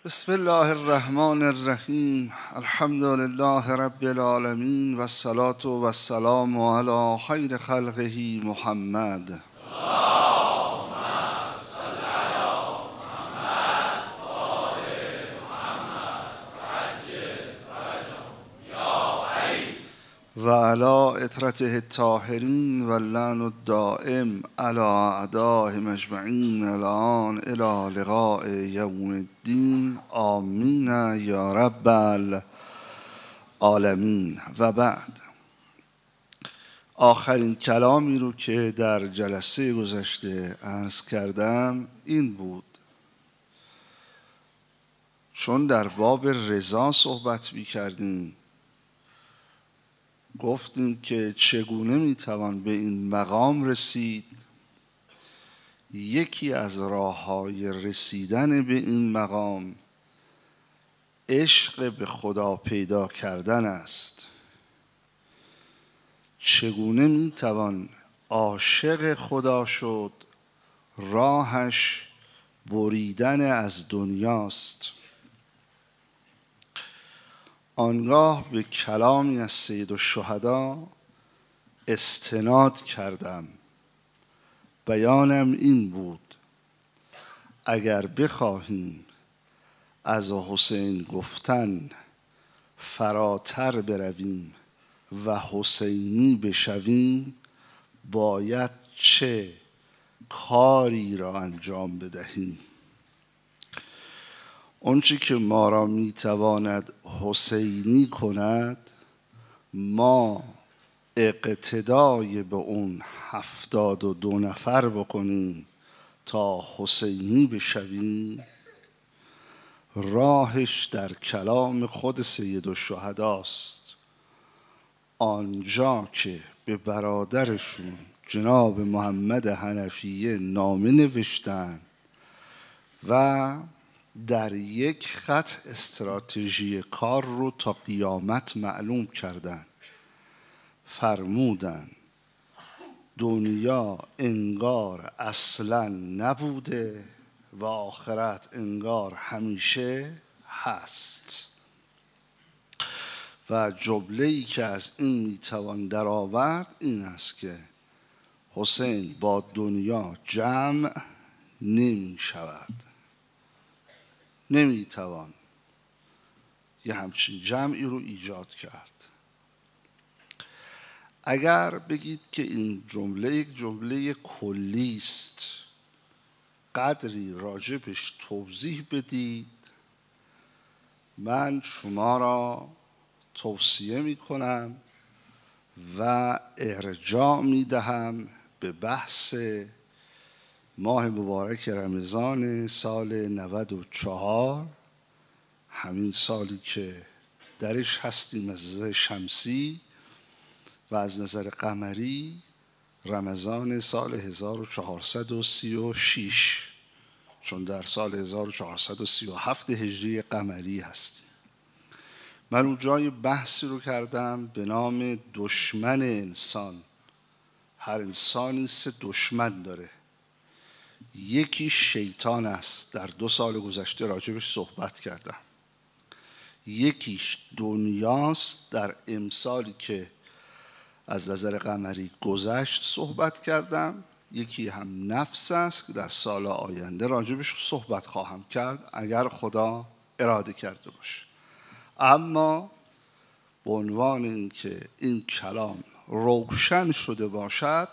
بسم الله الرحمن الرحیم. الحمد لله رب العالمین و الصلاة و السلام علی خیر خلقه محمد. و علی اطرته الطاهرین و اللعن الدائم علی اعدائهم اجمعین الان الی لقاء یوم الدین. آمین یا رب العالمین. و بعد، آخرین کلامی رو که در جلسه گذشته عرض کردم این بود، چون در باب رضا صحبت می کردیم گفتیم که چگونه میتوان به این مقام رسید. یکی از راه‌های رسیدن به این مقام عشق به خدا پیدا کردن است. چگونه میتوان عاشق خدا شد؟ راهش بریدن از دنیاست. آنگاه به کلامی از سید الشهدا استناد کردم. بیانم این بود: اگر بخواهیم از حسین گفتن فراتر برویم و حسینی بشویم، باید چه کاری را انجام بدهیم؟ آنچه که ما را میتواند حسینی کند، ما اقتدای به اون 72 نفر بکنیم تا حسینی بشویم. راهش در کلام خود سید الشهداست. آنجا که به برادرشون جناب محمد حنفیه نامه نوشتن و در یک خط استراتژی کار رو تا قیامت معلوم کردن، فرمودن دنیا انگار اصلا نبوده و آخرت انگار همیشه هست. و جمله‌ای که از این میتوان درآورد این است که حسین با دنیا جمع نمی شود. نمیتوان یه همچین جمعی رو ایجاد کرد. اگر بگید که این جمله یک جمله کلی است، قدری راجبش توضیح بدید، من شما را توصیه می کنم و ارجاع می دهم به بحث ماه مبارک رمضان سال 94، همین سالی که درش هستیم از نظر شمسی، و از نظر قمری رمضان سال 1436، چون در سال 1437 هجری قمری هستیم. من اون جای بحثی رو کردم به نام دشمن انسان. هر انسانی 3 دشمن داره. یکی شیطان است، در 2 سال گذشته راجبش صحبت کردم. یکیش دنیاست، در امسالی که از نظر قمری گذشت صحبت کردم. یکی هم نفس است که در سال آینده راجبش صحبت خواهم کرد اگر خدا اراده کرده باشه. اما به عنوان اینکه این کلام روشن شده باشد،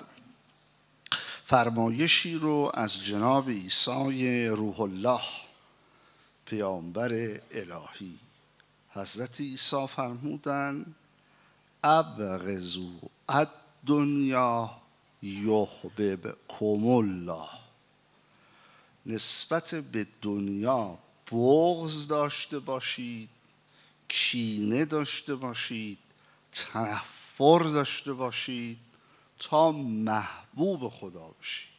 فرمایشی رو از جناب عیسی روح الله پیامبر الهی حضرت عیسی فرمودن: ابغضوا الدنیا یحببکم الله. نسبت به دنیا بغض داشته باشید، کینه داشته باشید، تنفر داشته باشید تا محبوب خدا بشید.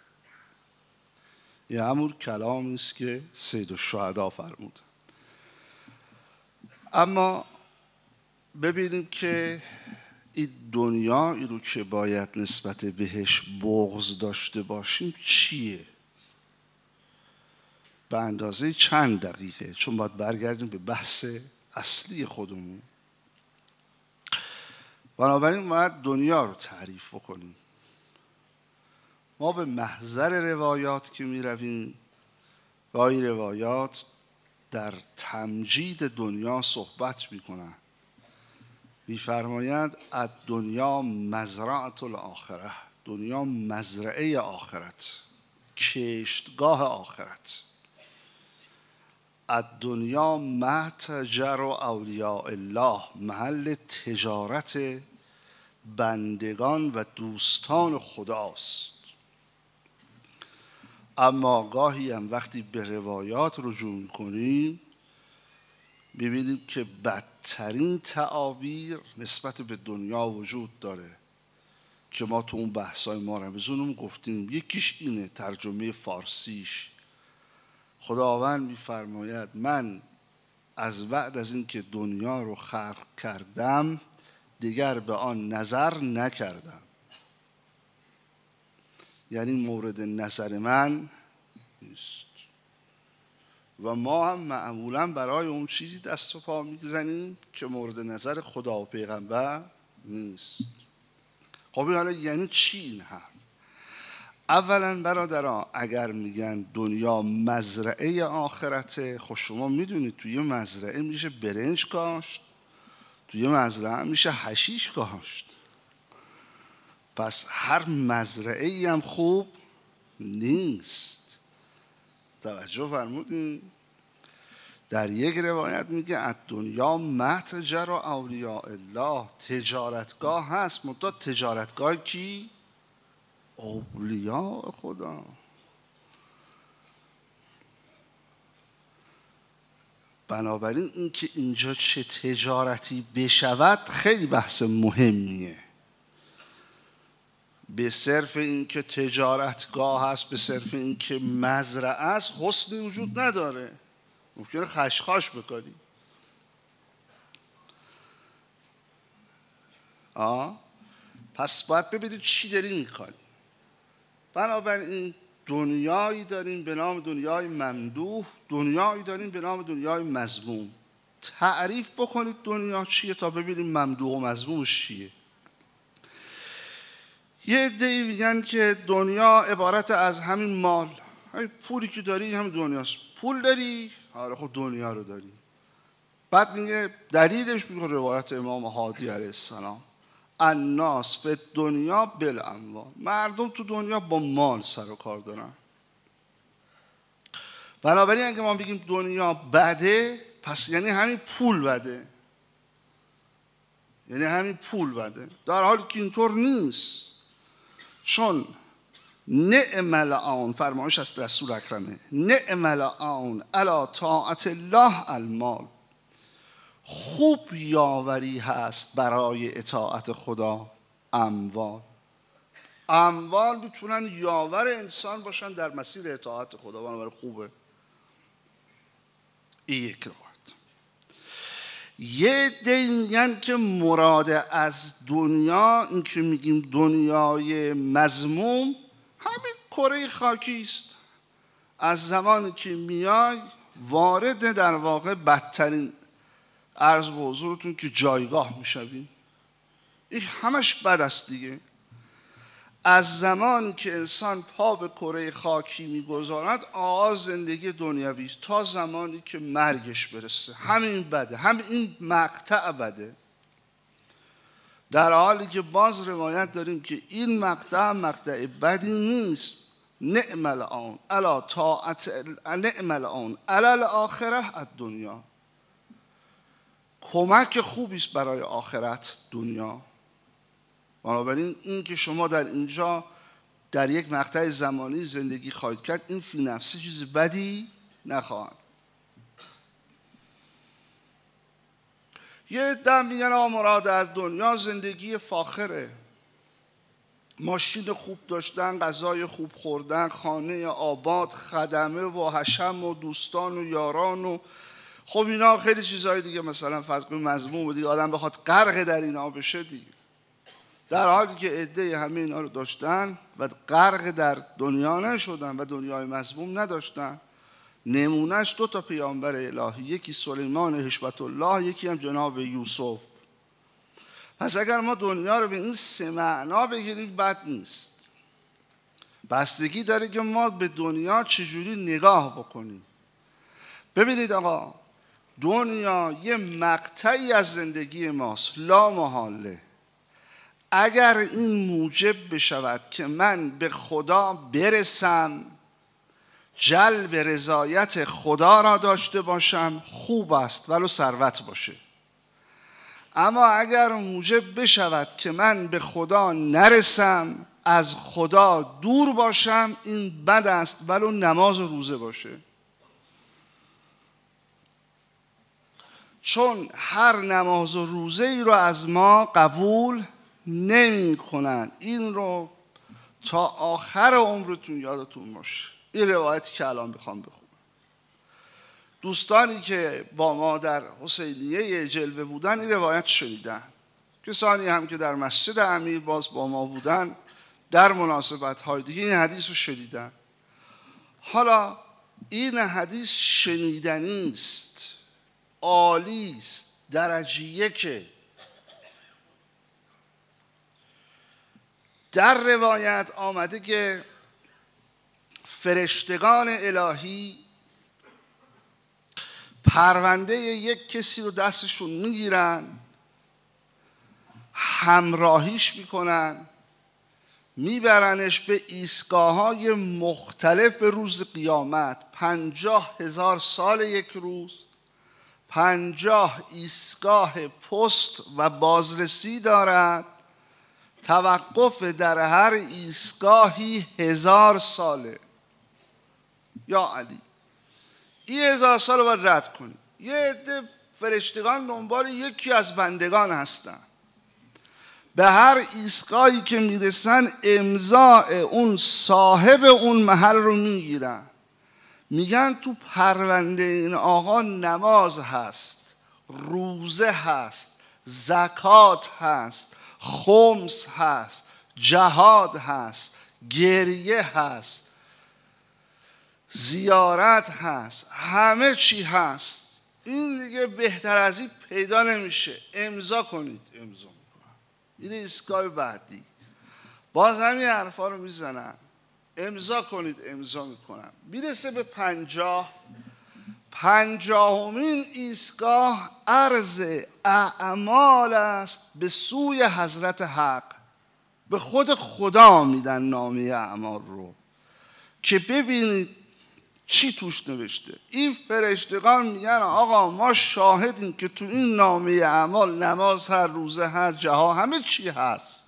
یه همون کلامی است که سید الشهدا فرمود. اما ببینیم که این دنیایی رو که باید نسبت بهش بغض داشته باشیم چیه؟ به اندازه چند دقیقه، چون باید برگردیم به بحث اصلی خودمون. بنابراین باید دنیا رو تعریف بکنیم. ما به محضر روایات که می رویم، گاهی روایات در تمجید دنیا صحبت می کنن. می فرماید الدنیا مزرعة الاخره، دنیا مزرعه آخرت، کشتگاه آخرت. الدنیا متجر اولیاء الله، محل تجارت بندگان و دوستان خداست. اما گاهی هم وقتی به روایات رجوع می‌کنیم ببینیم که بدترین تعابیر نسبت به دنیا وجود داره که ما تو اون بحثای ما رمضانم گفتیم. یکیش اینه، ترجمه فارسیش، خداوند می‌فرماید من از بعد از اینکه دنیا رو خلق کردم دیگر به آن نظر نکردم، یعنی مورد نظر من نیست. و ما هم معمولا برای اون چیزی دست و پا میزنیم که مورد نظر خدا و پیغمبر نیست. خب حالا یعنی چی این حرف؟ اولا برادران، اگر میگن دنیا مزرعه آخرته، خب شما میدونید توی مزرعه میشه برنج کاشت، توی مزرعه میشه حشیش کاشت. پس هر مزرعه ای هم خوب نیست. توجه فرمودین؟ در یک روایت میگه الدنیا متجر اولیاء الله، تجارتگاه هست، منتها تجارتگاه کی؟ اولیاء خدا. بنابراین اینکه اینجا چه تجارتی بشود خیلی بحث مهمیه. به صرف اینکه تجارتگاه هست، به صرف اینکه مزرعه است، حسنی وجود نداره، ممکنه خشخاش بکنی. پس باید ببینید چی داری میکنی. بنابراین دنیایی داریم به نام دنیای ممدوح، دنیایی داریم به نام دنیای مذموم. تعریف بکنید دنیا چیه تا ببینیم ممدوح و مذمومش چیه. یه عده‌ای میگن که دنیا عبارت از همین مال، همین پولی که داری همین دنیاست. پول داری، آره خب دنیا رو داری. بعد میگه دلیلش میگه روایت امام هادی علیه السلام، الناس فی الدنیا بالاموال، مردم تو دنیا با مال سر و کار دارن. بنابراین اگه ما بگیم دنیا بده، پس یعنی همین پول بده، یعنی همین پول بده، در حالی که اینطور نیست. چون نعم العون، فرمایش از رسول اکرمه، نعم العون علی طاعت الله المال، خوب یاوری هست برای اطاعت خدا اموال. اموال میتونن یاور انسان باشن در مسیر اطاعت خدا، بنابراین خوبه. این یک روایت. یه عده میگن که مراد از دنیا، این که میگیم دنیای مذموم، همین کره خاکی است. از زمانی که میای وارد در واقع بدترین، عرض به حضورتون که جایگاه میشویم. این همش بد است دیگه. از زمانی که انسان پا به کره خاکی میگذارد آغاز زندگی دنیوی است تا زمانی که مرگش برسه. همین بده، همین این مقطع بده. در حالی که باز روایت داریم که این مقطع بدی نیست. نعم العون علی طاعت، نعم العون علی الاخره الدنیا، کمک خوبی است برای آخرت دنیا. بنابراین این که شما در اینجا در یک مقطع زمانی زندگی خواهید کرد، این فی نفسه چیز بدی نخواهد. یه عده میگن مراد از دنیا زندگی فاخره، ماشین خوب داشتن، غذای خوب خوردن، خانه آباد، خدمه و حشم و دوستان و یاران و خب اینا خیلی چیزهای دیگه، مثلا فرض کنید مذموم و دیگه آدم بخواد غرق در اینا بشه دیگه. در حالی که عده همه اینا رو داشتن و غرق در دنیا نشدن و دنیای مذموم نداشتن. نمونهش 2 تا پیامبر الهی، یکی سلیمان حشمت الله، یکی هم جناب یوسف. پس اگر ما دنیا رو به این 3 معنا بگیریم بد نیست. بستگی داره که ما به دنیا چجوری نگاه بکنیم. ببینید آقا، دنیا یه مقطعی از زندگی ماست، لا محاله. اگر این موجب بشود که من به خدا برسم، جلب رضایت خدا را داشته باشم، خوب است ولو ثروت باشه. اما اگر موجب بشود که من به خدا نرسم، از خدا دور باشم، این بد است ولو نماز و روزه باشه. چون هر نماز و روزه ای رو از ما قبول نمی کنن. این رو تا آخر عمرتون یادتون باشه. این روایتی که الان بخوام بخونم، دوستانی که با ما در حسینیه جلوه بودن این روایت شنیدن، کسانی هم که در مسجد امیر باز با ما بودن در مناسبت های دیگه این حدیث رو شنیدن. حالا این حدیث شنیدنی است، عالی است، درجه 1. در روایت آمده که فرشتگان الهی پرونده یک کسی رو دستشون میگیرن، همراهیش میکنن، میبرنش به ایستگاه‌های مختلف روز قیامت. 50,000 سال یک روز، 50 ایستگاه پست و بازرسی دارد. توقف در هر ایستگاهی 1000 ساله. یا علی، این 1000 سال رو باید رد کنی. یه عده فرشتگان دنبال یکی از بندگان هستن، به هر ایستگاهی که میرسن امضاء اون صاحب اون محل رو میگیرن، میگن تو پرونده این آقا نماز هست، روزه هست، زکات هست، خمس هست، جهاد هست، گریه هست، زیارت هست، همه چی هست. این دیگه بهتر از این پیدا نمیشه. امضا کنید. امضا میکنن. این ایستگاه بعدی باز همین حرفا رو میزنن. امضا کنید. امضا میکنن. میرسه به 50مین ایستگاه عرض اعمال است به سوی حضرت حق. به خود خدا میدن نامه اعمال رو که ببینید چی توش نوشته. این فرشتگان میگن آقا ما شاهدیم که تو این نامه اعمال نماز هر روزه هست، جهاد، همه چی هست.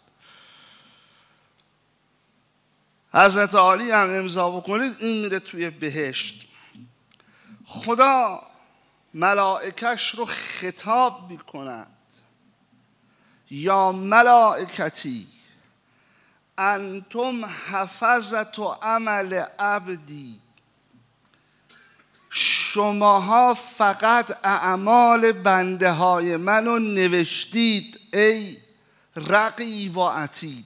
حضرت عالی هم امضا بکنید این میره توی بهشت. خدا ملائکش رو خطاب میکند، یا ملائکتی انتم حفظت و عمل عبدی، شماها فقط اعمال بنده های منو نوشتید ای رقیب و عتید.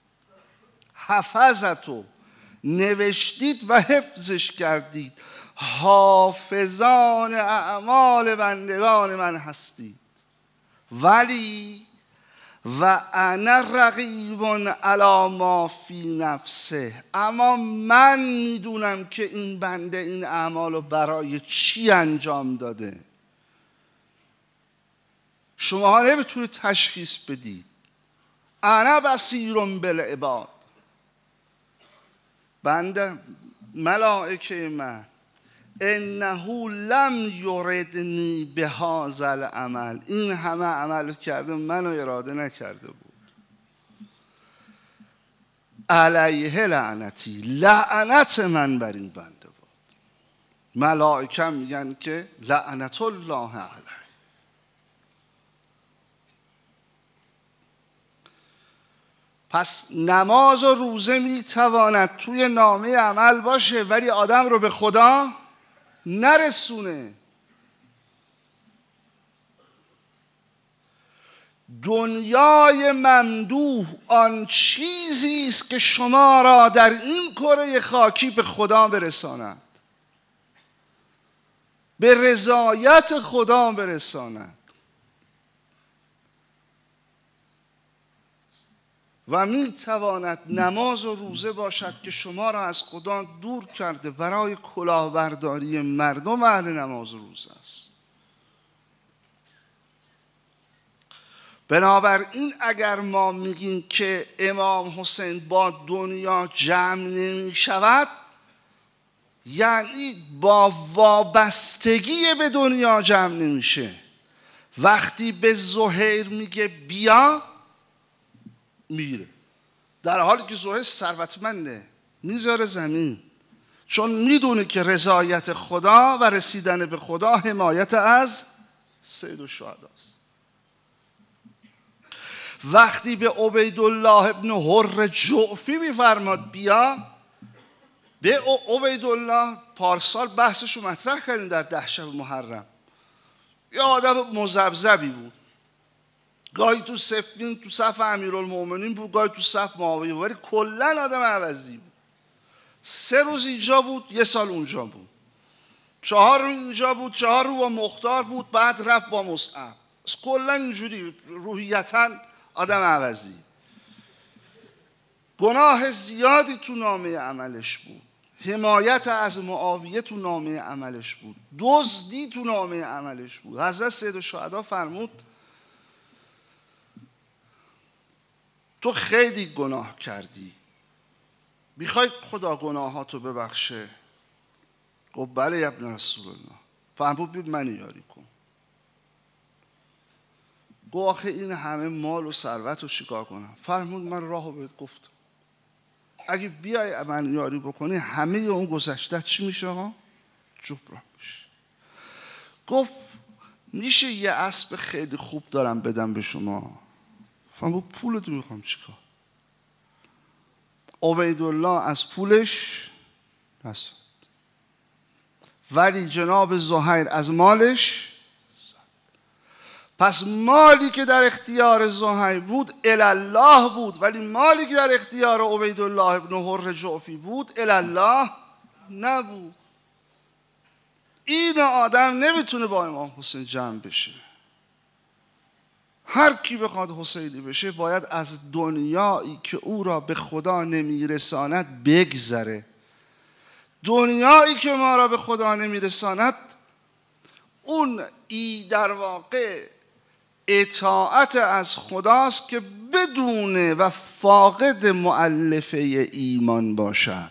حفظتو نوشتید و حفظش کردید، حافظان اعمال بندگان من هستید. ولی و انا رقیب علی ما فی نفسه، اما من میدونم که این بنده این اعمال رو برای چی انجام داده. شما ها نمیتونید تشخیص بدید. انا بصیر بالعباد. بنده ملائکه من انه لم یردنی بهذا العمل، این همه عمل کرده منو اراده نکرده بود. علیه لعنتی، لعنت من بر این بنده بود. ملائکه میگن که لعنت الله علیه. پس نماز و روزه میتواند توی نامه عمل باشه ولی آدم رو به خدا نرسونه. دنیای ممدوح آن چیزی است که شما را در این کره خاکی به خدا برساند. به رضایت خدا برساند. و می تواند نماز و روزه باشد که شما را از خدا دور کرده برای کلاهبرداری مردم اهل نماز و روزه است. بنابراین اگر ما میگیم که امام حسین با دنیا جمع نمی شود، یعنی با وابستگی به دنیا جمع نمیشه. وقتی به زهیر میگه بیا، میره، در حالی که زهیر ثروتمنده، میذاره زمین، چون میدونه که رضایت خدا و رسیدن به خدا حمایت از سید الشهداست. وقتی به عبیدالله ابن حر جعفی میفرماد بیا، به عبیدالله پارسال بحثشو مطرح کردیم در 10 شب محرم. یه آدم مذبذبی بود، گاهی تو صفین تو صف امیرالمومنین بود، گاهی تو صف معاویه، ولی کلا آدم عوضی بود. 3 روز اینجا بود، 1 سال اونجا بود. 4 روز اینجا بود، 4 روز با مختار بود، بعد رفت با مصعب. کلا اینجوری روحیتاً آدم عوضی. گناه زیادی تو نامه عملش بود، حمایت از معاویه تو نامه عملش بود، دزدی تو نامه عملش بود. حضرت سید الشهدا فرمود تو خیلی گناه کردی، میخوای خدا گناهاتو ببخشه؟ گفت بله یا ابن رسول الله. فرمود بید منو یاری کن. گفت آخه این همه مال و ثروت رو چیکار کنم؟ فرمود من راهو بهت گفتم، اگه بیای من یاری بکنی همه اون گذشته چی میشه ها؟ جبران میشه. گفت میشه یه اسب خیلی خوب دارم بدم به شما؟ فرمود پولتو میخوام چیکار؟ عبیدالله از پولش نساد، ولی جناب زهیر از مالش. پس مالی که در اختیار زهیر بود الله بود، ولی مالی که در اختیار عبیدالله ابن حر جعفی بود الله نبود. این آدم نمیتونه با امام حسین جمع بشه. هر کی بخواد حسینی بشه باید از دنیایی که او را به خدا نمیرساند بگذره. دنیایی که ما را به خدا نمیرساند اون در واقع اطاعت از خداست که بدون و فاقد مؤلفه ایمان باشد.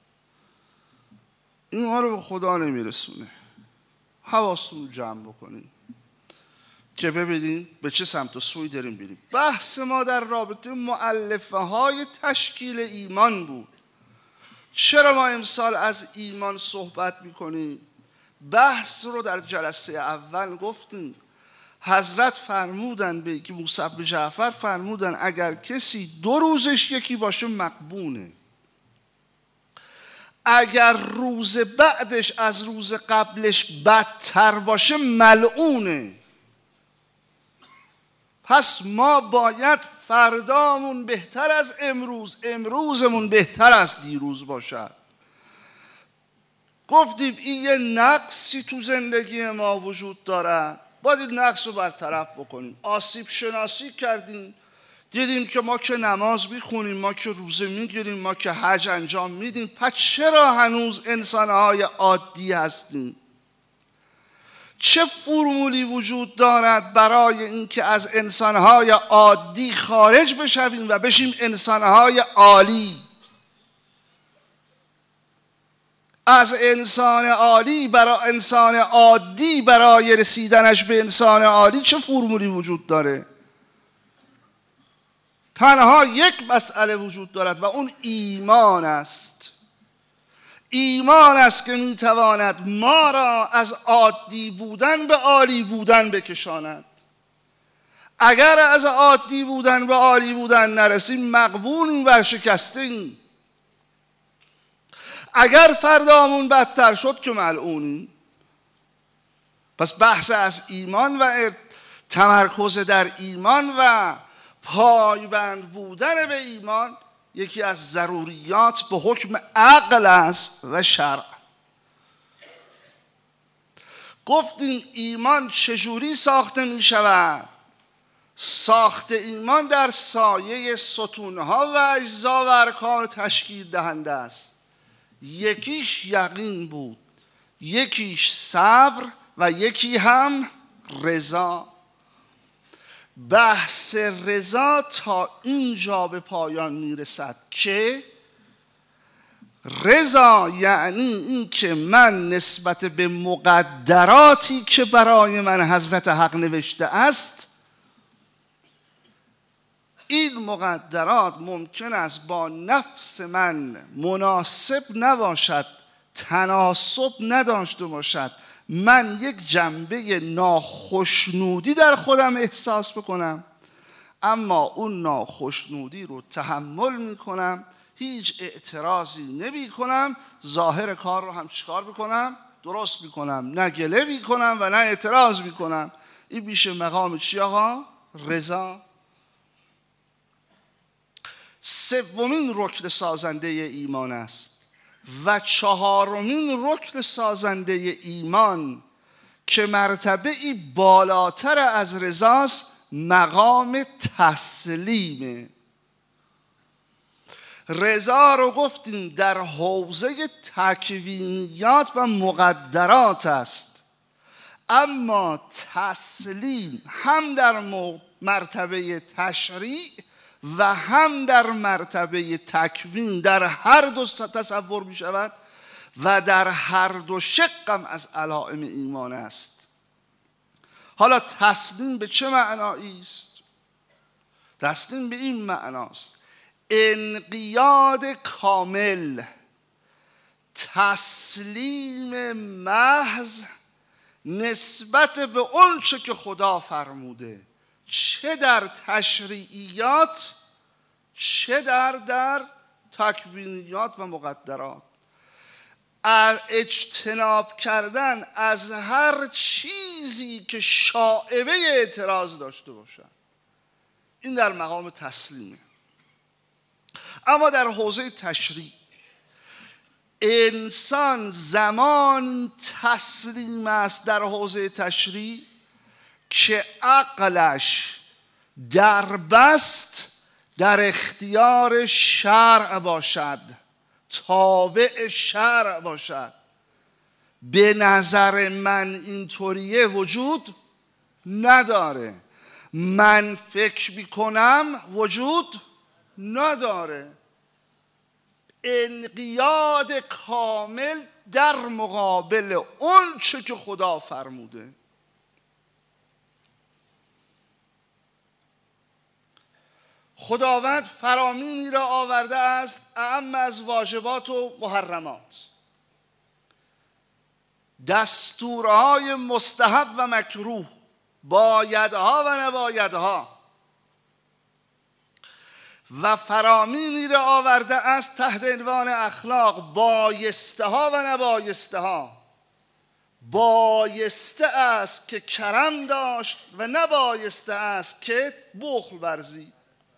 این ما رو به خدا نمیرسونه. حواستون رو جمع بکنید که ببینیم به چه سمت و سوی داریم بریم. بحث ما در رابطه مؤلفه های تشکیل ایمان بود. چرا ما امسال از ایمان صحبت میکنیم؟ بحث رو در جلسه اول گفتیم. حضرت فرمودن به که موسی بن جعفر فرمودن اگر کسی 2 روزش یکی باشه مقبونه، اگر روز بعدش از روز قبلش بدتر باشه ملعونه. پس ما باید فردامون بهتر از امروز، امروزمون بهتر از دیروز باشد. گفتیم این یه نقصی تو زندگی ما وجود دارد، باید این نقص رو برطرف بکنیم. آسیب شناسی کردیم، دیدیم که ما که نماز میخونیم، ما که روزه میگیریم، ما که حج انجام میدیم، پس چرا هنوز انسانهای عادی هستیم؟ چه فرمولی وجود دارد برای اینکه از انسانهای عادی خارج بشویم و بشیم انسانهای عالی؟ از انسان عالی برای انسان عادی، برای رسیدنش به انسان عالی چه فرمولی وجود داره؟ تنها یک مسئله وجود دارد و اون ایمان است. ایمان است که میتواند ما را از عادی بودن به عالی بودن بکشاند. اگر از عادی بودن به عالی بودن نرسیم مغبونیم، ورشکسته‌ایم. اگر فردامون بدتر شد که ملعونیم. پس بحث از ایمان و تمرکز در ایمان و پایبند بودن به ایمان یکی از ضروریات به حکم عقل است و شرع. گفتیم ایمان چجوری ساخته می شود؟ ساخت ایمان در سایه ستونها و اجزا و ارکان تشکیل دهنده است. یکیش یقین بود، یکیش صبر و یکی هم رضا. بحث رضا تا اینجا به پایان میرسد که رضا یعنی این که من نسبت به مقدراتی که برای من حضرت حق نوشته است، این مقدرات ممکن است با نفس من مناسب نباشد، تناسب نداشته باشد، من یک جنبه ناخشنودی در خودم احساس بکنم، اما اون ناخشنودی رو تحمل میکنم، هیچ اعتراضی نمی کنم، ظاهر کار رو هم چیکار بکنم؟ درست میکنم، نه گله میکنم و نه اعتراض میکنم. این میشه مقام چی آقا؟ رضا. سومین رکن سازنده ایمان است و چهارمین رکن سازنده ایمان که مرتبه ای بالاتر از رضاست، مقام تسلیمه. رضا رو گفتیم در حوزه تکوینیات و مقدرات است، اما تسلیم هم در مرتبه تشریع و هم در مرتبه تکوین در هر دو تصور می شود و در هر دو شقم از علائم ایمان است. حالا تسلیم به چه معنایی است؟ تسلیم به این معناست: انقیاد کامل، تسلیم محض نسبت به اون چه که خدا فرموده، چه در تشریعیات چه در تکوینیات و مقدرات. اجتناب کردن از هر چیزی که شائبه اعتراض داشته باشد، این در مقام تسلیمه. اما در حوزه تشریع انسان زمانی تسلیم است در حوزه تشریع که عقلش دربست در اختیار شرع باشد، تابع شرع باشد. به نظر من اینطوریه وجود نداره، من فکر میکنم وجود نداره. انقیاد کامل در مقابل اون چه که خدا فرموده. خداوند فرامینی را آورده است اعم از واجبات و محرمات، دستورهای مستحب و مکروه، بایدها و نبایدها، و فرامینی را آورده است تحت عنوان اخلاق، بایسته ها و نبایسته ها. بایسته است که کرم داشت و نبایسته است که بخل ورزید.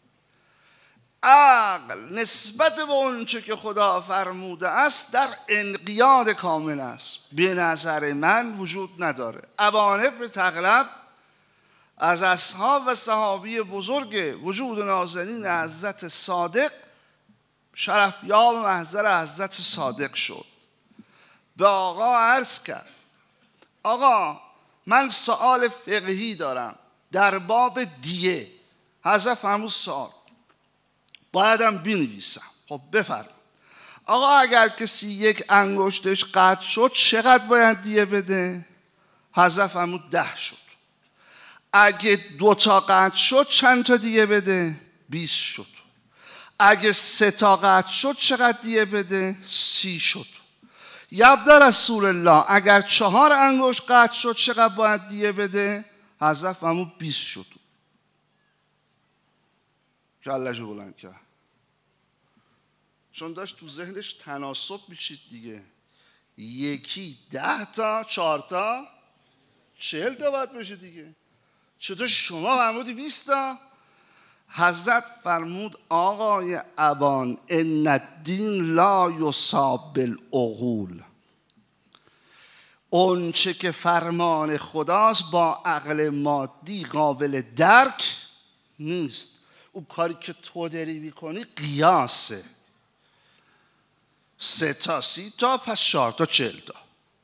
عقل نسبت به اون چه که خدا فرموده است در انقیاد کامل است. به نظر من وجود نداره. ابان بن تغلب از اصحاب و صحابی بزرگ وجود نازنین حضرت صادق شرفیاب محضر حضرت صادق شد. به آقا عرض کرد: آقا من سوال فقهی دارم در باب دیه. حضرت فرمود سوال بایدم بنویسم. خب بفرمایید. آقا اگر کسی یک انگشتش قطع شد چقدر باید دیه بده؟ حضرت فرمود 10 شد. اگه 2 تا قطع شد چند تا دیه بده؟ 20 شد. اگه 3 تا قطع شد چقدر دیه بده؟ 30 شد. یبدا رسول الله اگر 4 انگشت قطع شد چقدر باید دیه بده؟ حضرت فرمود 20 شد. کله‌شو بلند کرد، چون داشت تو ذهنش تناسب میشید دیگه. یکی 10 تا، 4 تا 40 تا باید بشه دیگه. چطور شما فرمودی 20 تا؟ حضرت فرمود آقای ابان ان الدین لا یصاب بالعقول. اونچه که فرمان خداست با عقل مادی قابل درک نیست. اون کاری که تو داری میکنی قیاسه. 3 تا 30 تا پس 4 تا 40 تا.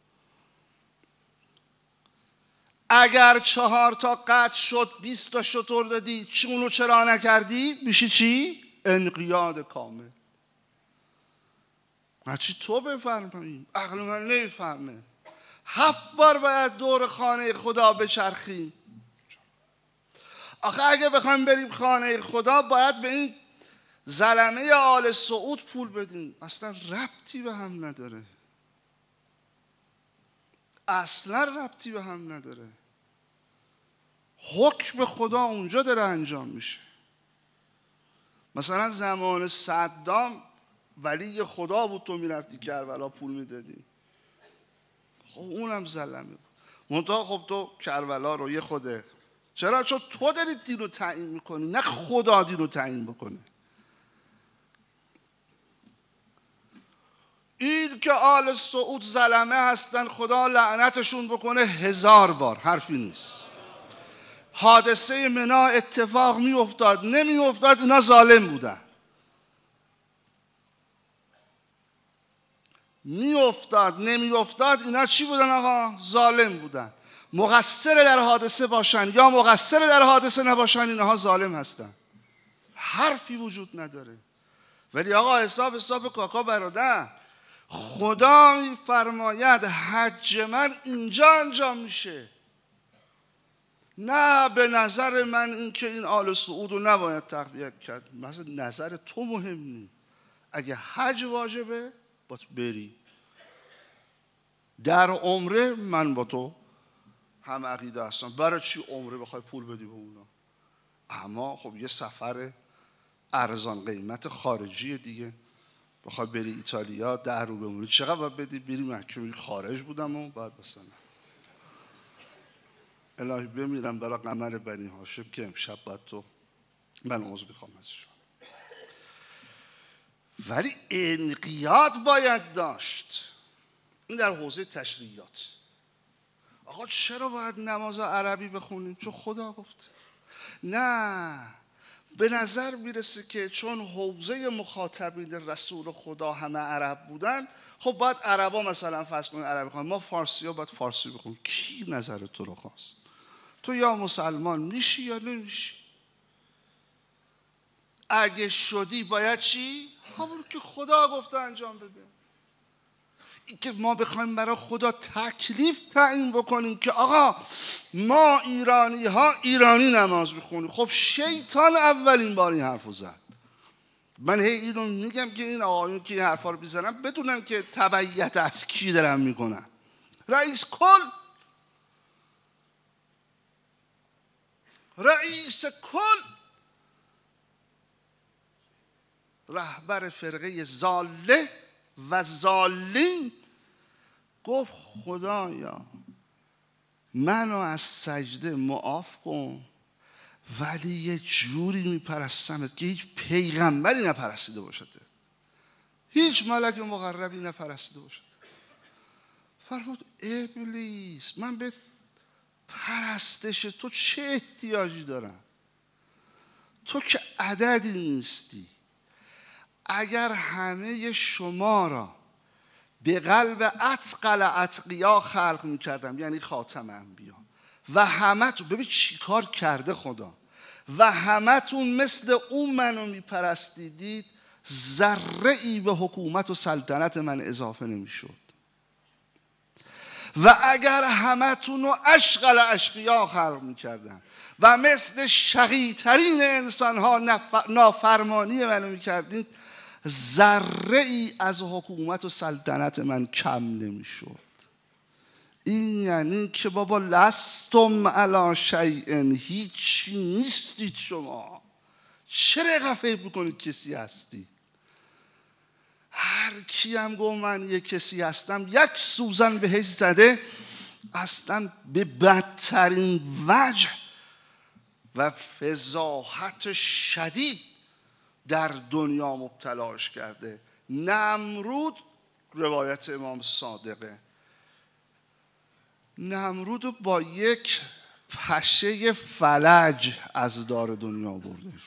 اگر 4 تا قطع شد 20 تا شتر دادی، اونو چرا نکردی؟ میشه چی؟ انقیاد کامل. هرچی تو بفهمی، عقل من نمیفهمه. 7 بار باید دور خانه خدا بچرخیم. آخه اگه بخوایم بریم خانه خدا باید به این زلمه آل سعود پول بدیم. اصلا ربطی به هم نداره. اصلا ربطی به هم نداره. حکم خدا اونجا داره انجام میشه. مثلا زمان صدام ولی خدا بود، تو میرفتی کربلا پول میدادی. خب اونم زلمه بود. منتها خب تو کربلا رو یه خوده. چرا؟ چون تو داری دین رو تعیین میکنی، نه خدا دین رو تعیین بکنه. این که آل سعود زلمه هستن خدا لعنتشون بکنه 1000 بار، حرفی نیست. حادثه منا اتفاق میافتاد نمیافتاد، اینا ظالم بودن. میافتاد نمیافتاد، اینا چی بودن آقا؟ ظالم بودن. مقصر در حادثه باشن یا مقصر در حادثه نباشن، اینها ظالم هستن. حرفی وجود نداره. ولی آقا حساب کاکا برادر، خدا میفرماید حج من اینجا انجام میشه. نه به نظر من این که این آل سعود رو نباید تقویت کرد. مثلا نظر تو مهم نیست. اگه حج واجبه باید بری. در عمره من با تو هم عقیده هستم. برای چی عمره بخوای پول بدی به اونا؟ اما خب یه سفر ارزان قیمت خارجی دیگه، بخوای بری ایتالیا 10 رو بمونی چقدر باید بدی؟ بری مکه. خارج بودم و بعد مثلا الهی بمیرم برای قمر بنی هاشم که امشب باید تو من عضو بخوام ازشون. ولی انقیاد باید داشت. این در حوزه تشریعات. آقا چرا باید نماز عربی بخونیم؟ چون خدا گفت. نه، به نظر میرسه که چون حوزه مخاطبین رسول خدا همه عرب بودن، خب باید عربا مثلا فرض کنیم عربی بخونن، ما فارسی ها باید فارسی بخونیم. کی نظر تو رو خواست؟ تو یا مسلمان میشی یا نمیشی. اگه شدی باید چی؟ همون که خدا گفته انجام بده. این که ما بخوایم برای خدا تکلیف تعیین بکنیم که آقا ما ایرانی ها ایرانی نماز بخونیم. خب شیطان اولین بار این حرفو زد. من هی اینو میگم که این آقایون که این حرفا رو بیزنن بدونن که تبعیت از کی دارن میکنن. رئیس کل رهبر فرقه ضاله و ضالین گفت خدایا منو از سجده معاف کن، ولی یه جوری میپرستمت که هیچ پیغمبری نپرستیده باشد، هیچ ملک مقربی نپرستیده باشد. فرمود ابلیس من به پرستش تو چه احتیاجی دارم؟ تو که عددی نیستی. اگر همه شما را به قلب اتقل اتقیا خلق میکردم، یعنی خاتم انبیا، و همه تو ببین چی کار کرده خدا، و همه تون مثل اون منو میپرستیدید، ذره ای به حکومت و سلطنت من اضافه نمیشد. و اگر همه تون رو اشقل اشقیا خلق میکردم و مثل شقی‌ترین انسان ها نافرمانی منو میکردید، ذره ای از حکومت و سلطنت من کم نمیشد. این یعنی که بابا لستم علی شیء، هیچی نیستید شما. چرا فکر میکنید کسی هستی؟ هر کی هم گفت من یک کسی هستم، یک سوزن بهش زده، اصلا به بدترین وجه و فضاحت شدید در دنیا مبتلاش کرده. نمرود روایت امام صادقه، نمرود رو با یک پشه فلج از دار دنیا بردش.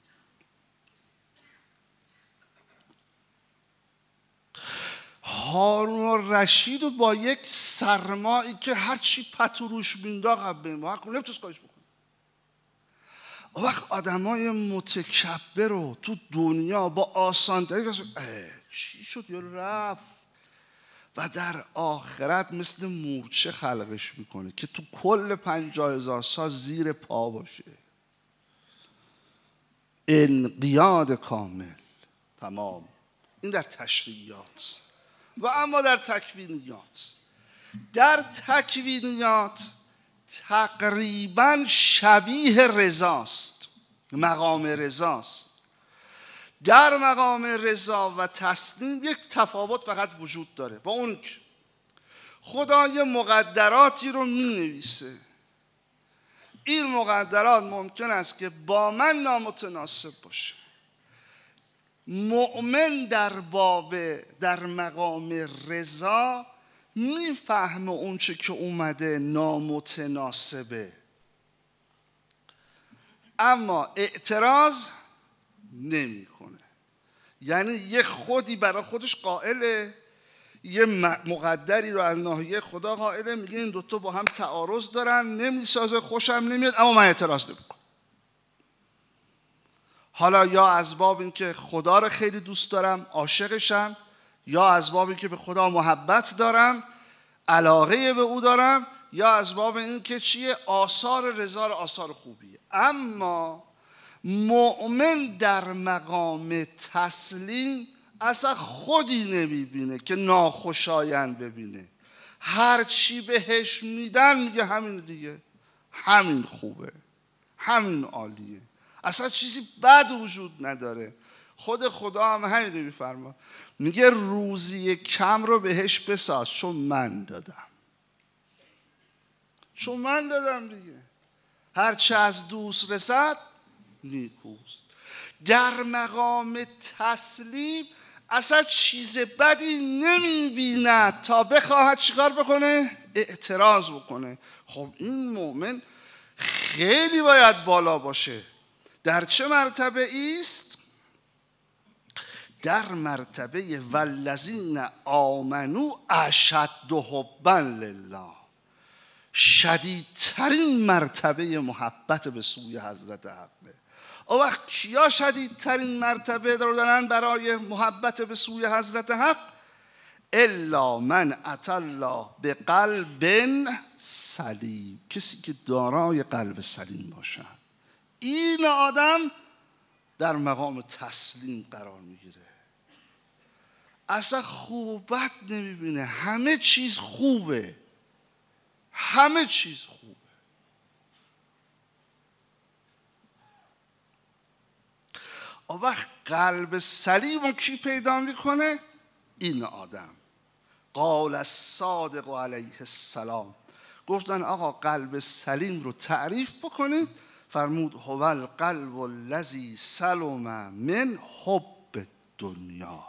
هارون رشید رو با یک سرمایی که هرچی پتو روش مینداخت به ما نمیتونست کارش بکنه. اون وقت آدمای متکبر رو تو دنیا با آسان‌تری چی شد یا رفت، و در آخرت مثل مورچه خلقش میکنه که تو کل 50,000 سال زیر پا باشه. انقیاد کامل. تمام. این در تشریعیات. و اما در تکوینیات، در تکوینیات تقریبا شبیه رضاست، مقام رضاست. در مقام رضا و تسلیم یک تفاوت فقط وجود داره، و اون که خدای مقدراتی رو می نویسه. این مقدرات ممکن است که با من نامتناسب باشه. مؤمن در مقام رضا میفهمه اون چه که اومده نامتناسبه، اما اعتراض نمیکنه. یعنی یه خودی برای خودش قائله، یه مقدری رو از ناحیه خدا قائله، میگه این دوتا با هم تعارض دارن، نمیسازه، خوشم نمیاد، اما من اعتراض نمیکنم. حالا یا از باب این که خدا رو خیلی دوست دارم، عاشقشم، یا از باب این که به خدا محبت دارم، علاقه به او دارم، یا از باب این که چیه، آثار رضا رو آثار خوبیه. اما مؤمن در مقام تسلیم اصلا خودی نمیبینه که ناخوشایند ببینه. هر چی بهش میدن میگه همین دیگه، همین خوبه، همین عالیه، اصلا چیزی بد وجود نداره. خود خدا هم همین رو میفرماد، میگه روزی کم رو بهش بساز چون من دادم. چون من دادم دیگه، هرچه از دوست رسد نیکوست. در مقام تسلیم اصلا چیز بدی نمیبیند تا بخواهد چیکار بکنه؟ اعتراض بکنه. خب این مؤمن خیلی باید بالا باشه. در چه مرتبه ایست؟ در مرتبه والذین آمنو اشد حبا لله. شدیدترین مرتبه محبت به سوی حضرت حقه. اون وقت کیا شدیدترین مرتبه دارن برای محبت به سوی حضرت حق؟ الا من اتى الله بقلب سلیم، کسی که دارای قلب سلیم باشد. این آدم در مقام تسلیم قرار میگیره، اصلا خوب و بد نمیبینه، همه چیز خوبه، همه چیز خوبه. اون وقت قلب سلیم رو کی پیدا میکنه؟ این آدم. قال الصادق علیه السلام، گفتن آقا قلب سلیم رو تعریف بکنید، فرمود هو القلب الذی سلم من حب دنیا.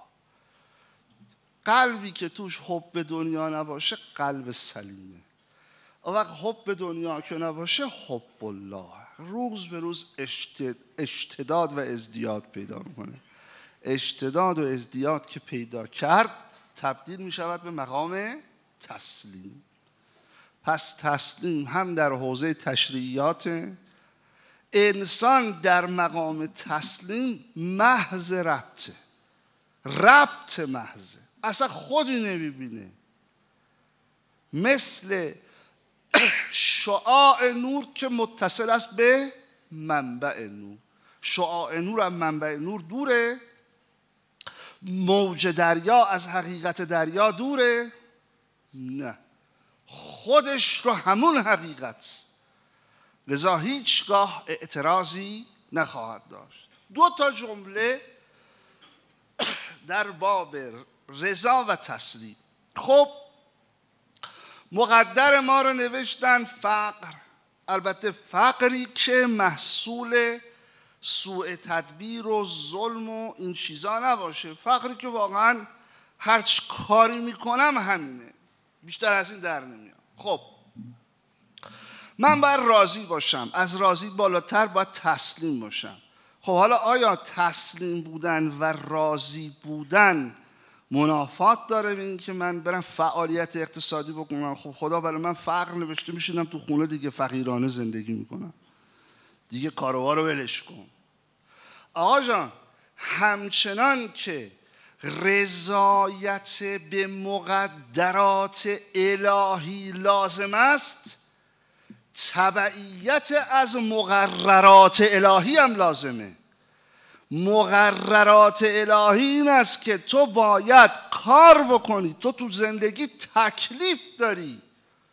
قلبی که توش حب دنیا نباشه قلب سلیمه. اون وقت حب دنیا که نباشه حب الله. روز به روز اشتداد و ازدیاد پیدا میکنه. اشتداد و ازدیاد که پیدا کرد تبدیل میشود به مقام تسلیم. پس تسلیم هم در حوزه تشریعیات. انسان در مقام تسلیم محض ربط محض، اصلا خودی نمیبینه. مثل شعاع نور که متصل است به منبع نور. شعاع نور از منبع نور دوره، موج دریا از حقیقت دریا دوره؟ نه، خودش رو همون حقیقت، لذا هیچگاه اعتراضی نخواهد داشت. 2 جمله در باب رضا و تسلیم. خب مقدر ما رو نوشتن فقر، البته فقری که محصول سوء تدبیر و ظلم و این چیزا نباشه، فقری که واقعا هر کاری میکنم همینه، بیشتر از این در نمیاد. خب من باید راضی باشم، از راضی بالاتر باید تسلیم باشم. خب حالا آیا تسلیم بودن و راضی بودن منافات داره به این که من برم فعالیت اقتصادی بکنم؟ خب خدا برای من فقر نوشته، میشینم تو خونه دیگه فقیرانه زندگی میکنم دیگه، کاروا رو ولش کن. آقا جان، همچنان که رضایت به مقدرات الهی لازم است، تبعیت از مقررات الهی هم لازمه. مقررات الهی این است که تو باید کار بکنی، تو زندگی تکلیف داری.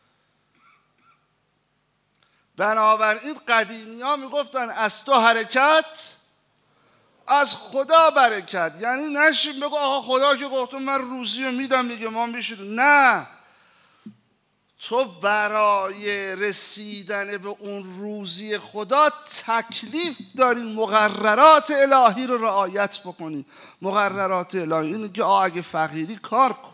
بنابراین قدیمی ها میگفتن از تو حرکت، از خدا برکت. یعنی نشیم بگو آقا خدا که گفتم من روزی رو میدم دیگه ما میشید. نه، تو برای رسیدن به اون روزی خدا تکلیف داری مقررات الهی رو رعایت بکنی. مقررات الهی اینه که اگه فقیری کار کن.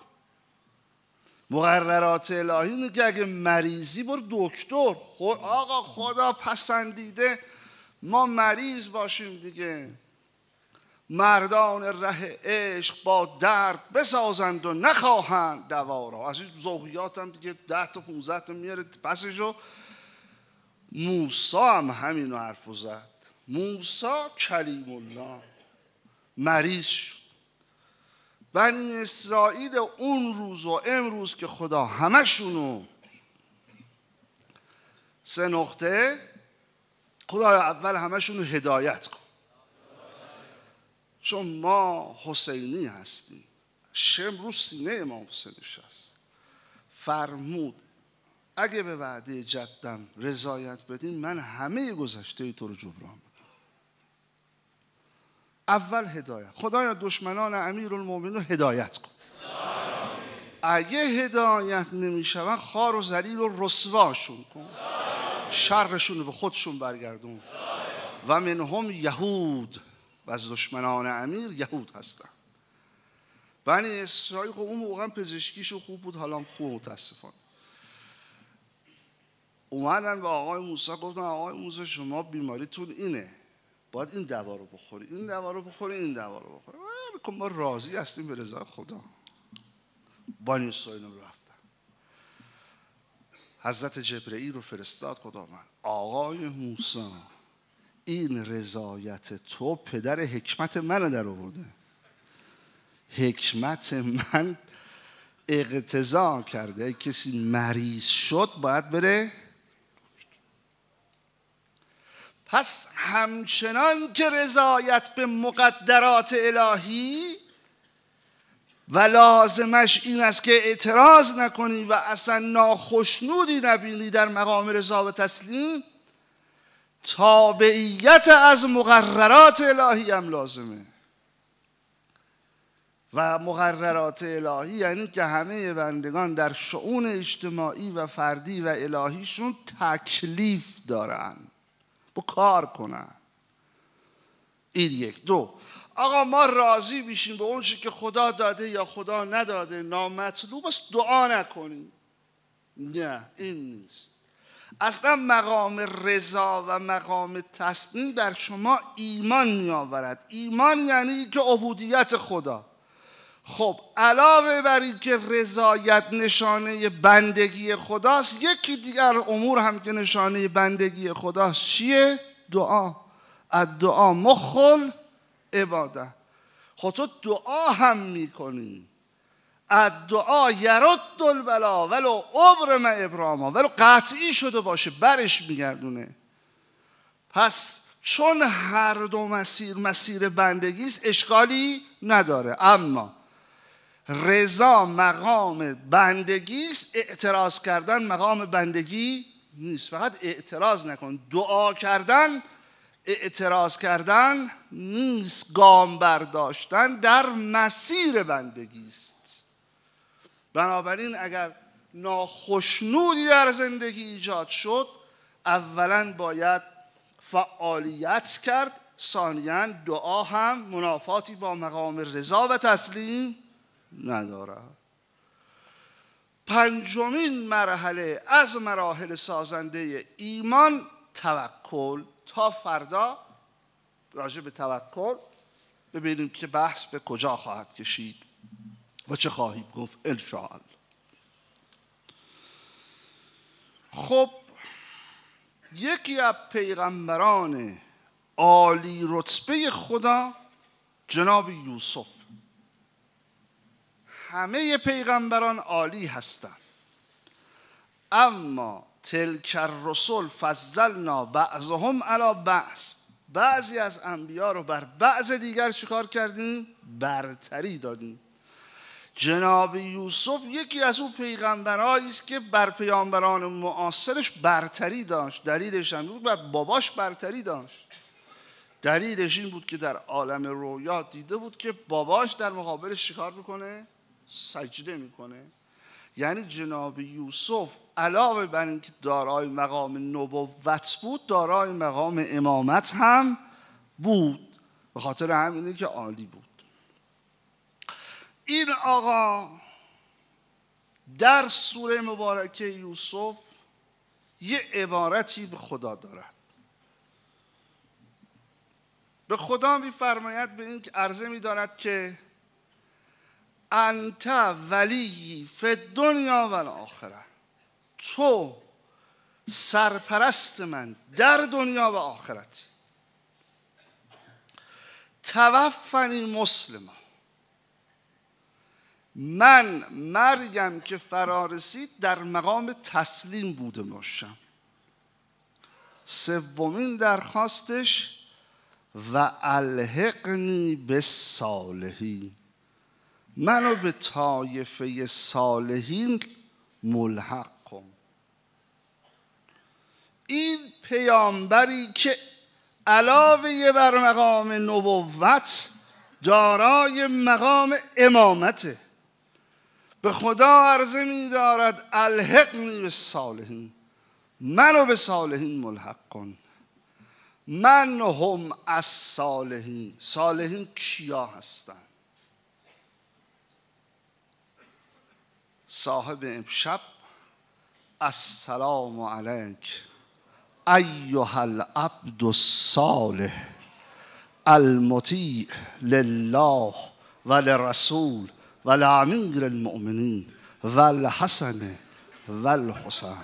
مقررات الهی اینه که اگه مریضی برو دکتر. آقا خدا پسندیده ما مریض باشیم دیگه. مردان ره عشق با درد بسازند و نخواهند دوا را. از این ذوقیات هم دیگه 10 تا 15 تا میاره پسشو. موسی هم همینو حرفو زد. موسی کلیم الله مریض شد. بنی اسرائیل اون روز و امروز که خدا همشونو 3 نقطه خدا اول همشونو هدایت کن. چون ما حسینی هستیم، شم رو سینه امام حسین نشست، فرمود اگه به وعده جدم رضایت بدین من همه گذشته تو رو جبران میکنم. اول هدایت. خدایا دشمنان امیرالمومنین هدایت کن. اگه هدایت نمیشون خار و ذلیل و رسواشون کن، شرشون رو به خودشون برگردون. و منهم یهود، و از دشمنان امیر یهود هستن. بنی اسرائیل خب اون موقع پزشکیشو خوب بود، حالا هم خوب متاسفانه. اومدن به آقای موسی گفتن آقای موسی شما بیماریتون اینه، باید این دوا رو بخوری، این دوا رو بخوری، این دوا رو بخوری. ما راضی هستیم به رضای خدا. بنی اسرائیل رفتن. حضرت جبرئیل رو فرستاد خدا من آقای موسی این رضایت تو پدر حکمت منو در آورده. حکمت من اقتضا کرده کسی مریض شد باید بره. پس همچنان که رضایت به مقدرات الهی و لازمش این است که اعتراض نکنی و اصلا ناخشنودی نبینی در مقام رضا و تسلیم، تابعیت از مقررات الهی هم لازمه. و مقررات الهی یعنی که همه بندگان در شؤون اجتماعی و فردی و الهیشون تکلیف دارن، با کار کنن. این 1. 2 آقا ما راضی بیشیم به اون چی که خدا داده یا خدا نداده، نامطلوب است دعا نکنیم. نه، این نیست. اصلا مقام رضا و مقام تسلیم در شما ایمان می آورد. ایمان یعنی که عبودیت خدا. خب علاوه بر این که رضایت نشانه بندگی خداست، یکی دیگر امور هم که نشانه بندگی خداست چیه؟ دعا. الدعا مخ العباده. خب تو دعا هم میکنی، الدعا یرد البلا ولو ابرم ابراما، ولو قطعی شده باشه برش میگردونه. پس چون هر دو مسیر بندگیست اشکالی نداره. اما رضا مقام بندگیست، اعتراض کردن مقام بندگی نیست. فقط اعتراض نکن. دعا کردن اعتراض کردن نیست، گام برداشتن در مسیر بندگیست. بنابراین اگر ناخشنودی در زندگی ایجاد شد، اولا باید فعالیت کرد، ثانیاً دعا هم منافاتی با مقام رضا و تسلیم ندارد. پنجمین مرحله از مراحل سازنده ایمان توکل. تا فردا راجع به توکل ببینیم که بحث به کجا خواهد کشید و چه خواهیم گفت انشاءالله. خب یکی از پیغمبران عالی رتبه خدا جناب یوسف. همه پیغمبران عالی هستند، اما تلک الرسل فضلنا بعضهم علی بعض. بعضی از انبیا رو بر بعض دیگر چیکار کردیم؟ برتری دادیم. جناب یوسف یکی از اون پیغمبرایی است که بر پیامبران معاصرش برتری داشت. دلیلش هم بود بر باباش برتری داشت. دلیلش این بود که در عالم رویا دیده بود که باباش در مقابلش چیکار میکنه؟ سجده میکنه. یعنی جناب یوسف علاوه بر اینکه دارای مقام نبوت بود، دارای مقام امامت هم بود. به خاطر همینه که عالی بود. این آقا در سوره مبارکه یوسف یه عبارتی به خدا دارد. به خدا می‌فرماید، به این که عرضه می‌دارد که انت ولی فی الدنیا و الاخره، تو سرپرست من در دنیا و آخرتی. توفنی مسلما، من مرگم که فرا رسید در مقام تسلیم بوده باشم. سومین درخواستش و الحقنی بالصالحین، منو به طایفه صالحین ملحق کن. این پیامبری که علاوه بر مقام نبوت دارای مقام امامته، به خدا عرضه می دارد الحقنی بالصالحین، منو به صالحین ملحق کن. من هم از صالحین. صالحین کیا هستند؟ صاحب امشب السلام علیک ایها العبد الصالح المطیع لله و لرسول و لامیر المؤمنین و الحسن و الحسین.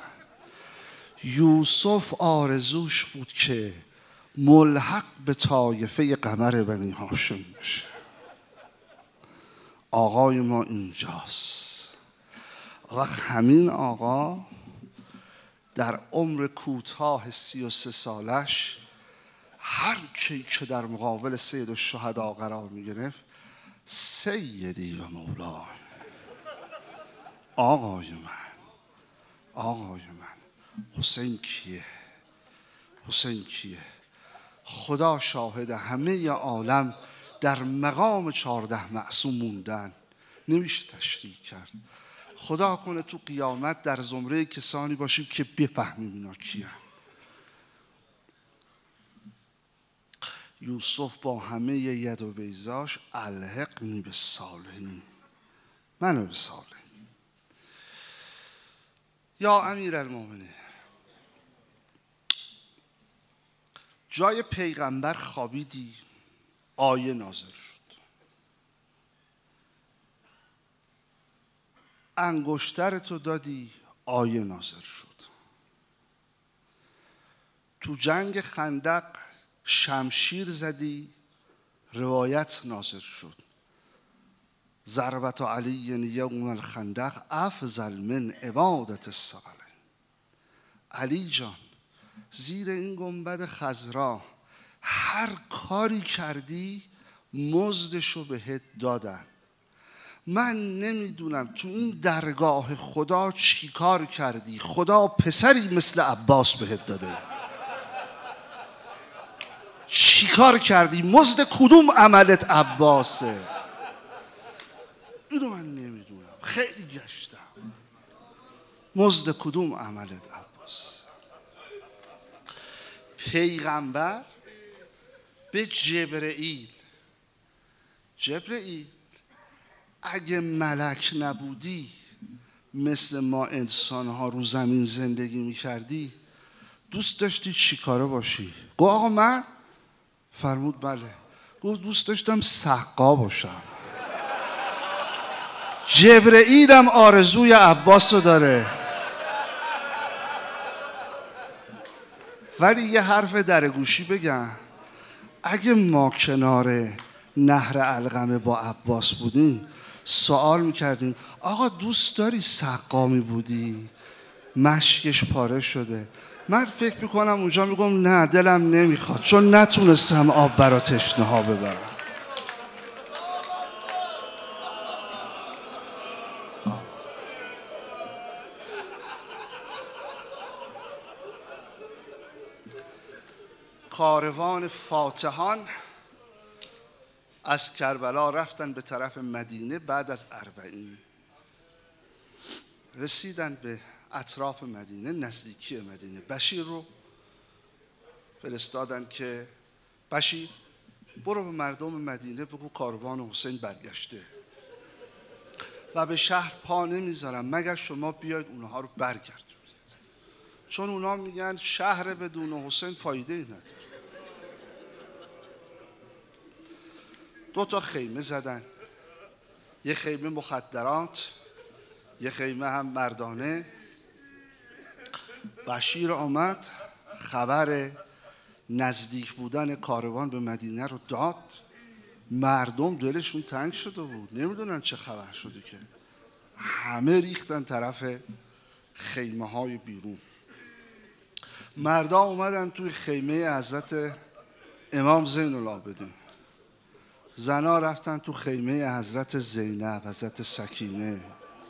یوسف آرزوش بود که ملحق به طایفه قمر بنی هاشم بشه. آقای ما اینجاست. وقت همین آقا در عمر کوتاه 33 سالش هر کی که در مقابل سید الشهدا قرار می گرفت سیدی و مولا، آقای من حسین کیه؟ حسین کیه؟ خدا شاهد همه عالم در مقام 14 معصوم موندن، نمیشه تشریح کرد. خدا کنه تو قیامت در زمره کسانی باشیم که بفهمیم اینا کیه. یوسف با همه ید و بیضاش الحقنی بالصالحین، منو به صالحین. یا امیرالمومنین، جای پیغمبر خوابیدی، آیه نازل شد. انگشتر تو دادی، آیه نازل شد. تو جنگ خندق شمشیر زدی، روایت نازل شد. ضربت علی یوم الخندق افضل من عبادت الثقلین. علی جان زیر این گنبد خضرا هر کاری کردی مزدشو بهت دادن. من نمیدونم تو این درگاه خدا چی کار کردی، خدا پسری مثل عباس بهت داده. چی کار کردی؟ مزد کدوم عملت عباسه؟ اینو من نمیدونم، خیلی گشتم. مزد کدوم عملت عباس؟ پیغمبر به جبرئیل اگه ملک نبودی مثل ما انسان ها رو زمین زندگی میکردی دوست داشتی چی کاره باشی؟ گفت آقا من؟ فرمود بله. گفت دوست داشتم سقا باشم. جبرئیل هم آرزوی عباس رو داره. ولی یه حرف در گوشی بگم، اگه ما کنار نهر علقمه با عباس بودیم سوال میکردیم آقا دوست داری سقامی بودی؟ مشکش پاره شده. من فکر میکنم اونجا میگم نه دلم نمیخواد، چون نتونستم آب برا تشنه ها ببرم. کاروان فاتحان از کربلا رفتن به طرف مدینه. بعد از 40 رسیدن به اطراف مدینه، نزدیکی مدینه. بشیر رو فرستادن که بشیر برو به مردم مدینه بگو کاروان حسین برگشته و به شهر پا نمیذارم مگر شما بیاید اونها رو برگردونید، چون اونا میگن شهر بدون حسین فایده ای نداره. 2 خیمه زدن، یه خیمه مخدرات، یه خیمه هم مردانه. بشیر آمد خبر نزدیک بودن کاروان به مدینه رو داد. مردم دلشون تنگ شده بود، نمیدونن چه خبر شده که همه ریختن طرف خیمه های بیرون. مردا اومدن توی خیمه حضرت امام زین العابدین، زنا رفتن تو خیمه حضرت زینب، حضرت سکینه.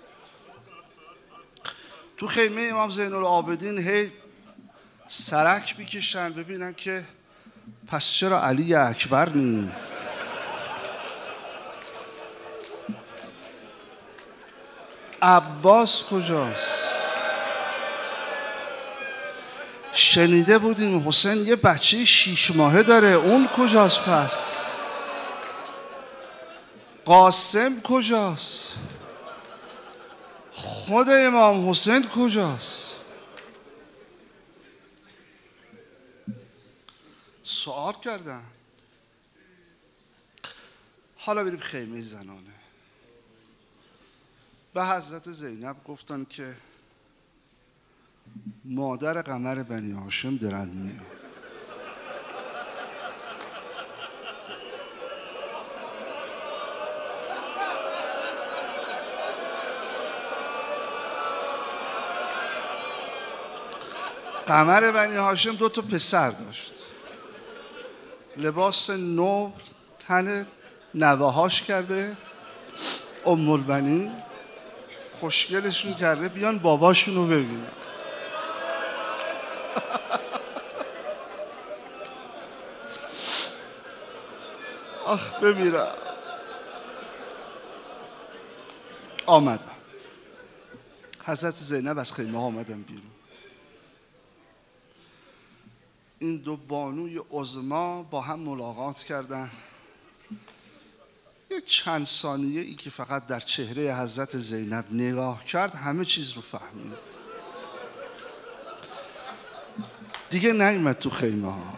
تو خیمه امام زین العابدین هی سرک میکشن ببینن که پس چرا علی اکبر نی؟ عباس کجاست؟ شنیده بودیم حسین یه بچه 6 ماهه داره، اون کجاست پس؟ قاسم کجاست؟ خود امام حسین کجاست؟ سوال کردن. حالا بریم خیمه زنانه. به حضرت زینب گفتن که مادر قمر بنی هاشم دارن میاد. قمر بنی هاشم 2 پسر داشت، لباس نو تن نوهاش کرده، ام البنین خوشگلشون کرده بیان باباشون رو ببینن. آخ بمیرم. آمدن حضرت زینب از خیمه آمدن بیرون. این 2 بانوی عظما با هم ملاقات کردن. یه چند ثانیه ای که فقط در چهره حضرت زینب نگاه کرد همه چیز رو فهمید. دیگه نیومد تو خیمه ها.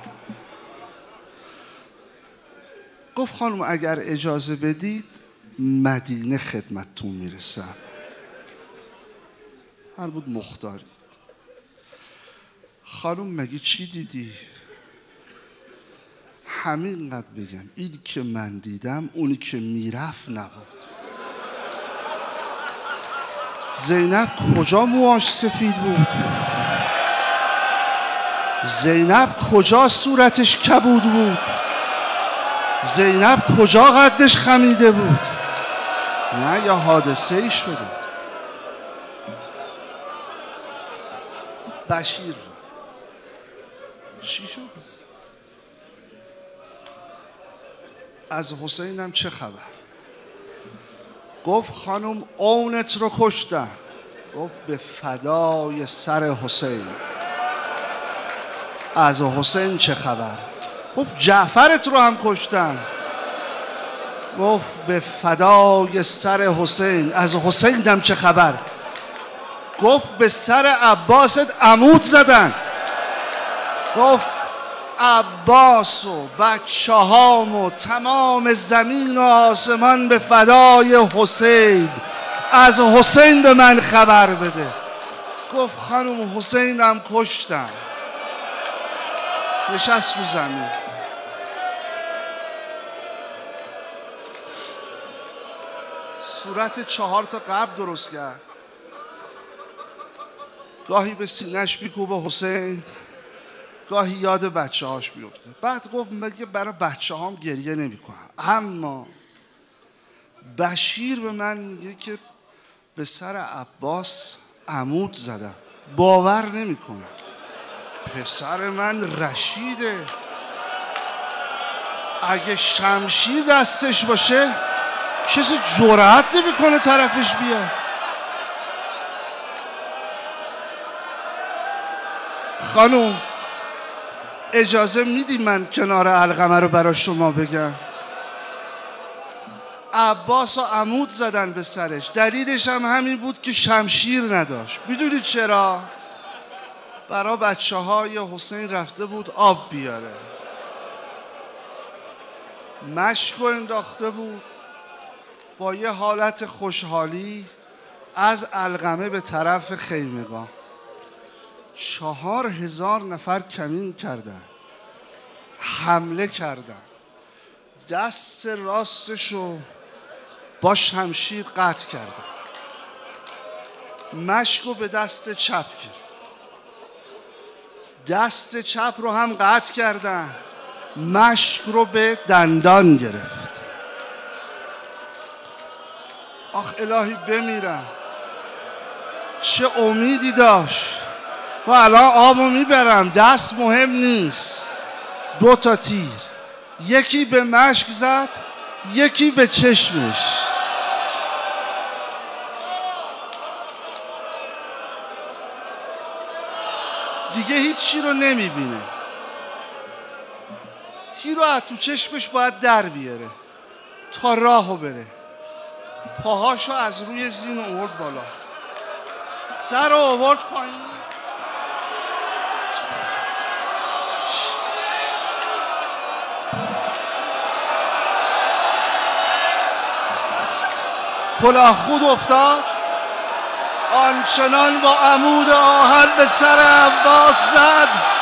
گفت خانم اگر اجازه بدید مدینه خدمتتون میرسم. هر بود مختارید. خانم مگه چی دیدی؟ همینقدر بگم این که من دیدم اونی که میرفت نبود. زینب کجا موهاش سفید بود؟ زینب کجا صورتش کبود بود؟ زینب کجا قدش خمیده بود؟ نه یا حادثه ای شده. بشیر چی شده؟ از حسین هم چه خبر؟ گفت خانم اونت رو کشتن. گفت به فدای سر حسین. از حسین چه خبر؟ گفت جعفرت رو هم کشتن. گفت به فدای سر حسین. از حسین هم چه خبر؟ گفت به سر عباست عمود زدن. گفت عباس و بچه هام و تمام زمین و آسمان به فدای حسین، از حسین به من خبر بده. گفت خانم حسینم کشتن. نشست رو زمین. صورت 4 تا قبر درست کرد، گاهی به سینه‌اش میکوبه حسین، گاهی یاد بچه هاش بیفته. بعد گفت مگه برای بچه هام گریه نمی کنم، اما بشیر به من میگه که به سر عباس عمود زدم، باور نمی کنم. پسر من رشیده، اگه شمشیر دستش باشه کسی جرأت نمیکنه طرفش بیاد. خانوم اجازه میدی من کنار علقمه رو برای شما بگم؟ عباس رو عمود زدن به سرش، دلیلش هم همین بود که شمشیر نداشت. میدونید چرا؟ برای بچه های حسین رفته بود آب بیاره، مشک انداخته بود، با یه حالت خوشحالی از علقمه به طرف خیمگاه 4000 نفر کمین کردن، حمله کردن. دست راستشو با شمشیر قطع کردن، مشکو به دست چپ کرد، دست چپ رو هم قطع کردن، مشک رو به دندان گرفت. آخ الهی بمیرم، چه امیدی داشت. و الان آبو میبرم، دست مهم نیست. 2 تا تیر، یکی به مشک زد، یکی به چشمش. دیگه هیچی رو نمیبینه. تیر رو از تو چشمش باید در بیاره تا راهو بره. پاهاشو از روی زین آورد بالا، سر رو آورد پایین. کلاه خود افتاد، آنچنان با عمود آهن به سر عباس زد